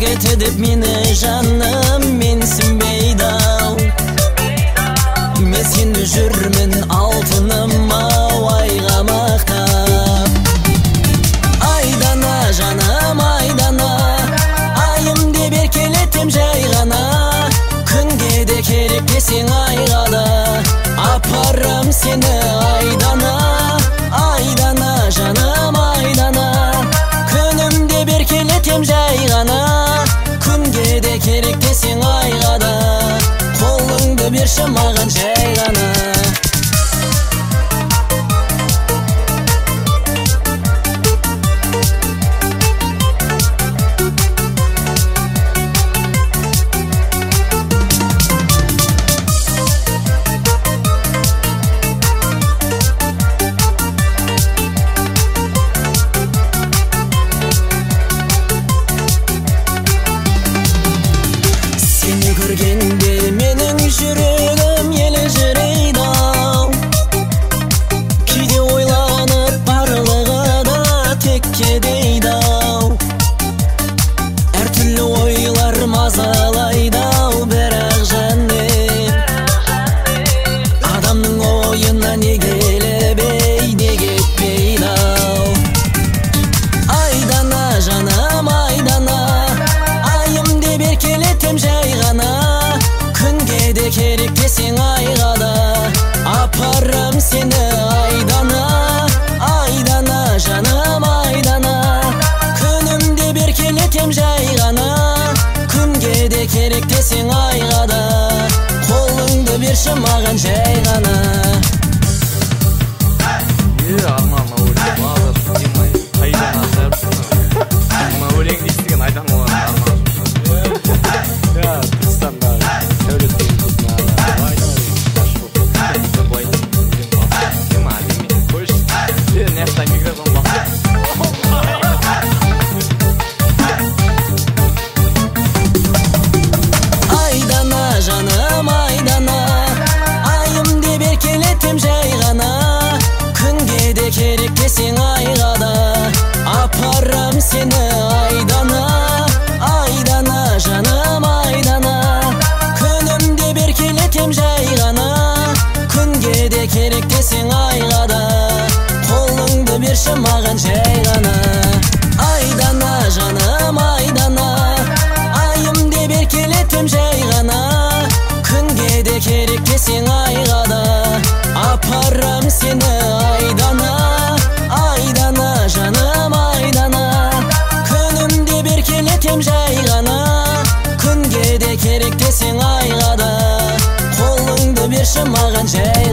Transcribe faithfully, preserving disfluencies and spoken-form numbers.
кетті деп мені жаным менсінбейді-ау. Мен сені жүрмін алтыным-ау айға мақтап. Айдана жаным айдана, айым деп еркелетем жай ғана. Күнге де керек десең айға да, апарам сені айдана. Айдана жаным айдана, күнім деп еркелетем жай ғана. Күнге де керек десең айға да, қолыңды берші маған жай ғана. Сені көргенде менің жүрегім елжірейді-ау. Кейде ойланып барлығы да текке дейді-ау. Әртүрлі ойлар мазалайды-ау, бірақ жаным, адамның ойына не келіп ей, не кетпейді-ау. Айдана жаным айдана, айым деп еркелетем жай ғана. Күнге де керек десең айға да, апарам сені айдана. Айдана жаным айдана, күнім деп еркелетем жай ғана. Күнге де керек десең айға да, қолыңды берші маған жай ғана. Айдана жаным айдана, айым деп еркелетем жай ғана. Күнге де керек десең айға да, апарам сені айдана. Айдана жаным айдана, күнім деп еркелетем жай ғана. Күнге де керек десең айға да, қолыңды берші маған жай ғана. Айдана жаным айдана, айым деп еркелетем жай ғана. Күнге де керек десең айға да, апарам сені айдана. Айдана жаным айдана, күнім деп еркелетем жай ғана. Күнге де керек десең айға да, қолыңды берші маған жай